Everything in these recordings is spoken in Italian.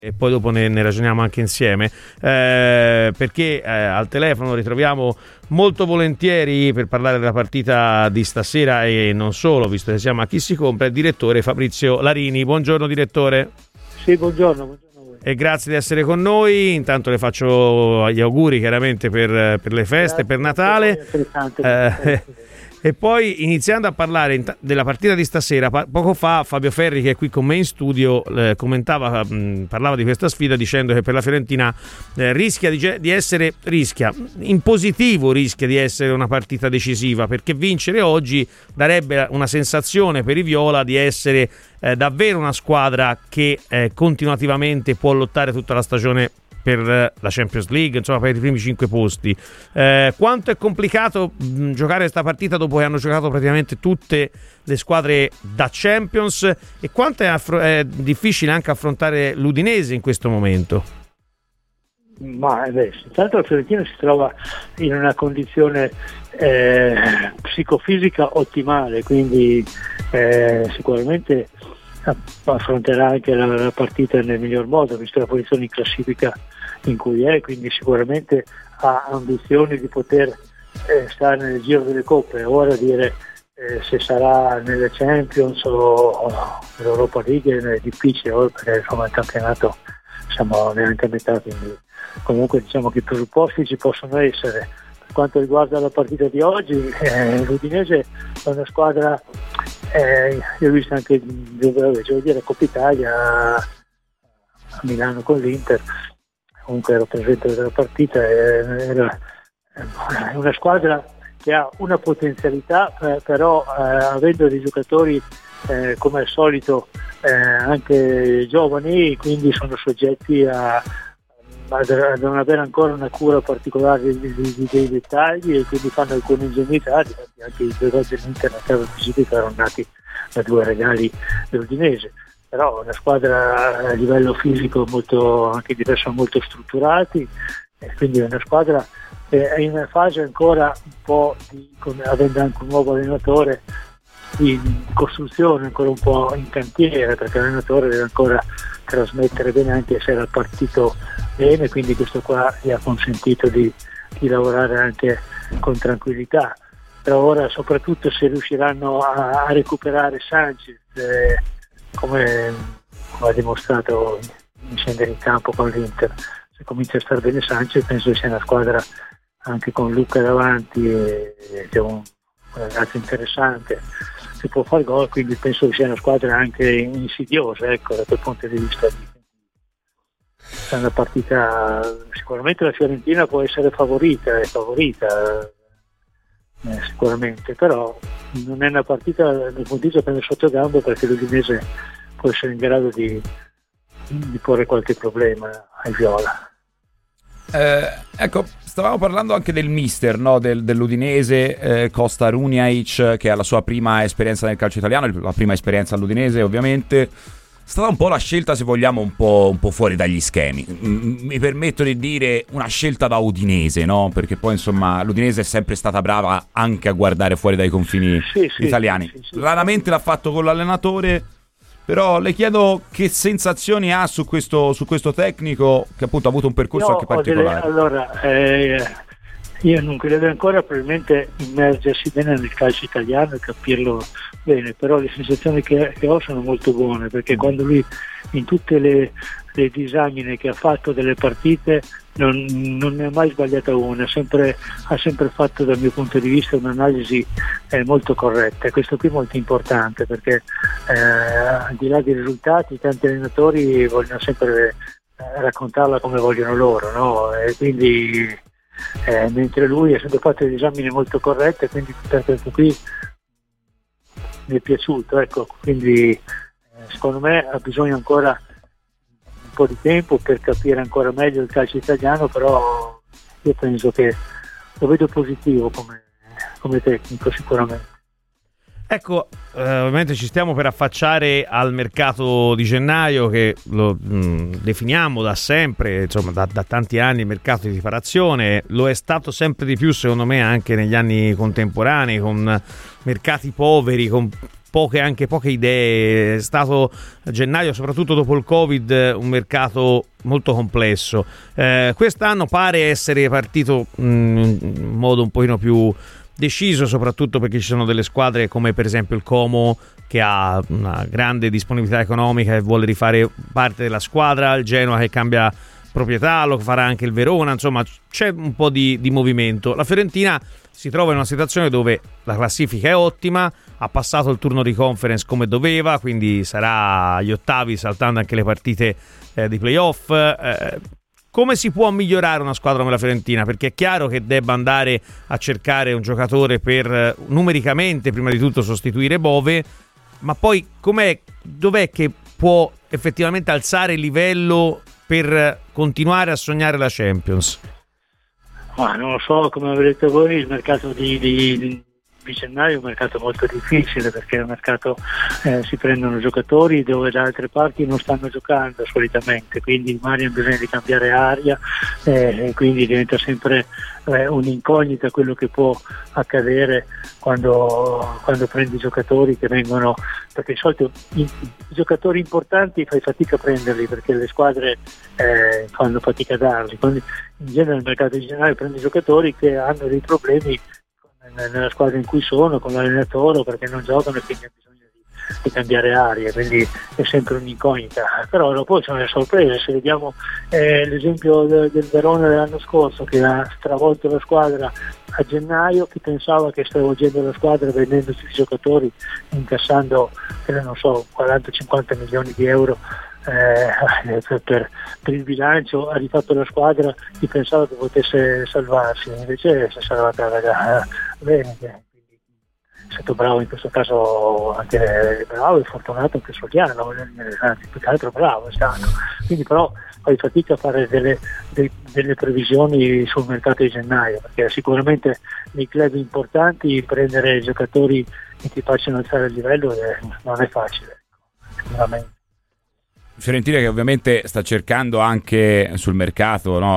e poi dopo ne ragioniamo anche insieme, perché al telefono ritroviamo molto volentieri per parlare della partita di stasera e non solo, visto che siamo a Chi si compra, il direttore Fabrizio Larini. Buongiorno direttore. Sì, buongiorno a voi. E grazie di essere con noi. Intanto le faccio gli auguri chiaramente per le feste, grazie, per Natale. E poi iniziando a parlare della partita di stasera, poco fa Fabio Ferri, che è qui con me in studio, parlava di questa sfida dicendo che per la Fiorentina rischia in positivo rischia di essere una partita decisiva, perché vincere oggi darebbe una sensazione per i viola di essere davvero una squadra che continuativamente può lottare tutta la stagione per la Champions League, insomma per i primi 5 posti. Quanto è complicato giocare questa partita dopo che hanno giocato praticamente tutte le squadre da Champions, e quanto è difficile anche affrontare l'Udinese in questo momento? Ma intanto la Fiorentina si trova in una condizione psicofisica ottimale, quindi sicuramente affronterà anche la partita nel miglior modo, visto la posizione in classifica in cui è, quindi sicuramente ha ambizioni di poter stare nel giro delle coppe. Ora dire se sarà nelle Champions o nell'Europa League è difficile, perché insomma il campionato siamo neanche a metà, quindi comunque diciamo che i presupposti ci possono essere. Per quanto riguarda la partita di oggi, l'Udinese è una squadra, io ho visto anche la Coppa Italia a Milano con l'Inter, comunque ero presente della partita, è una squadra che ha una potenzialità, però avendo dei giocatori come al solito anche giovani, quindi sono soggetti a non avere ancora una cura particolare dei dettagli, e quindi fanno alcune ingenuità. Anche i 2 gol dell'Inter a casa visita erano nati da 2 regali dell'Udinese, però una squadra a livello fisico molto, anche diversa, molto strutturati, e quindi è una squadra è in una fase ancora un po' avendo anche un nuovo allenatore di costruzione, ancora un po' in cantiere, perché l'allenatore deve ancora trasmettere bene, anche se era partito bene, quindi questo qua gli ha consentito di lavorare anche con tranquillità. Però ora, soprattutto se riusciranno a recuperare Sanchez, come ha dimostrato in scendere in campo con l'Inter, se comincia a stare bene Sanchez, penso che sia una squadra anche con Luca davanti, che è un ragazzo interessante, si può fare gol, quindi penso che sia una squadra anche insidiosa, ecco, da quel punto di vista. È una partita, sicuramente la Fiorentina può essere favorita sicuramente, però non è una partita dal punto di vista prendere sotto gamba, perché l'Udinese può essere in grado di porre qualche problema ai viola. Ecco, stavamo parlando anche del mister, no? dell'Udinese, Costa Runjaic, che ha la sua prima esperienza nel calcio italiano, la prima esperienza all'Udinese ovviamente. È stata un po' la scelta, se vogliamo, un po' fuori dagli schemi. Mi permetto di dire una scelta da udinese, no? Perché poi insomma l'Udinese è sempre stata brava anche a guardare fuori dai confini italiani. Sì. Raramente l'ha fatto con l'allenatore, però le chiedo che sensazioni ha su questo tecnico, che appunto ha avuto un percorso anche particolare. Io non credo ancora probabilmente immergersi bene nel calcio italiano e capirlo bene, però le sensazioni che ho sono molto buone, perché quando lui in tutte le disamine che ha fatto delle partite non ne ha mai sbagliata una, ha sempre fatto, dal mio punto di vista, un'analisi molto corretta, e questo qui è molto importante, perché al di là dei risultati tanti allenatori vogliono sempre raccontarla come vogliono loro, no? E quindi mentre lui ha sempre fatto degli esami molto corretti, quindi per questo qui mi è piaciuto, ecco. Quindi secondo me ha bisogno ancora un po' di tempo per capire ancora meglio il calcio italiano, però io penso che lo vedo positivo come tecnico sicuramente. Ecco, ovviamente ci stiamo per affacciare al mercato di gennaio, che lo definiamo da sempre, insomma da tanti anni, il mercato di riparazione. Lo è stato sempre di più, secondo me, anche negli anni contemporanei, con mercati poveri, con anche poche idee. È stato gennaio, soprattutto dopo il Covid, un mercato molto complesso. Quest'anno pare essere partito in modo un pochino più deciso, soprattutto perché ci sono delle squadre come per esempio il Como, che ha una grande disponibilità economica e vuole rifare parte della squadra, il Genoa che cambia proprietà, lo farà anche il Verona, insomma c'è un po' di movimento. La Fiorentina si trova in una situazione dove la classifica è ottima, ha passato il turno di conference come doveva, quindi sarà agli ottavi, saltando anche le partite di playoff. Come si può migliorare una squadra come la Fiorentina? Perché è chiaro che debba andare a cercare un giocatore per numericamente prima di tutto sostituire Bove, ma poi dov'è che può effettivamente alzare il livello per continuare a sognare la Champions? Ma non lo so, come avete detto voi, il mercato di gennaio è un mercato molto difficile, perché è un mercato, si prendono giocatori dove da altre parti non stanno giocando solitamente, quindi magari hanno bisogno di cambiare aria, e quindi diventa sempre un'incognita quello che può accadere quando prendi giocatori che vengono, perché di solito i giocatori importanti fai fatica a prenderli, perché le squadre fanno fatica a darli. Quindi in genere nel mercato di gennaio prendi giocatori che hanno dei problemi nella squadra in cui sono, con l'allenatore, perché non giocano e quindi hanno bisogno di cambiare aria, quindi è sempre un'incognita. Però dopo sono le sorprese. Se vediamo l'esempio del Verona dell'anno scorso, che ha stravolto la squadra a gennaio, chi pensava che stravolgendo la squadra, vendendo tutti i giocatori, incassando 40-50 milioni di euro per il bilancio, ha rifatto la squadra, chi pensava che potesse salvarsi, invece si è salvata la gara bene. Quindi è stato bravo in questo caso, anche bravo e fortunato anche Sogliano, anzi più che altro bravo è stato. Quindi però fai fatica a fare delle previsioni sul mercato di gennaio, perché sicuramente nei club importanti prendere giocatori che ti facciano alzare il livello non è facile, sicuramente. Fiorentina che ovviamente sta cercando anche sul mercato, no,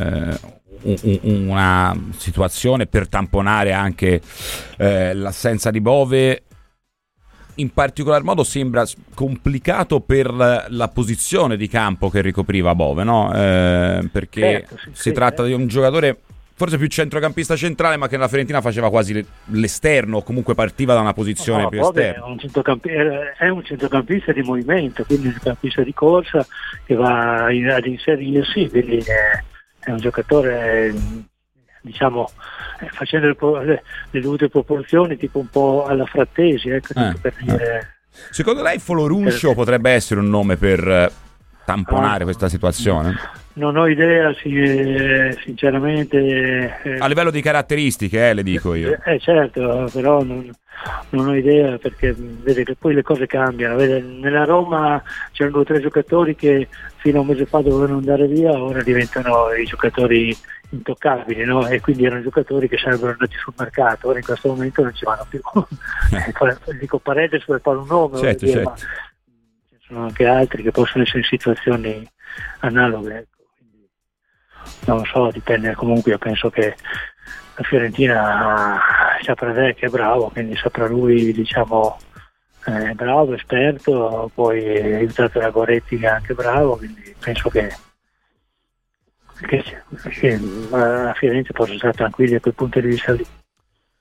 una situazione per tamponare anche l'assenza di Bove. In particolar modo sembra complicato per la posizione di campo che ricopriva Bove, no? Perché si tratta di un giocatore forse più centrocampista centrale, ma che nella Fiorentina faceva quasi l'esterno, o comunque partiva da una posizione più esterna. È un centrocampista di movimento, quindi un centrocampista di corsa che va ad inserirsi, quindi è un giocatore, diciamo, facendo le dovute proporzioni, tipo un po' alla Frattesi, per dire. Secondo lei Foloruncio potrebbe essere un nome per tamponare questa situazione? Non ho idea, sinceramente. A livello di caratteristiche, le dico io. Certo, però non ho idea, perché vede che poi le cose cambiano. Vede, nella Roma c'erano 2 o 3 giocatori che fino a un mese fa dovevano andare via, ora diventano i giocatori intoccabili, no? E quindi erano giocatori che sarebbero andati sul mercato, ora in questo momento non ci vanno più. Dico Paredes per fare un nome, certo. Ma ci sono anche altri che possono essere in situazioni analoghe. Non lo so, dipende. Comunque io penso che la Fiorentina saprà che è bravo, quindi saprà lui, diciamo, è bravo, esperto, poi è aiutato da Goretti che è anche bravo, quindi penso che la Fiorentina possa stare tranquilli da quel punto di vista lì.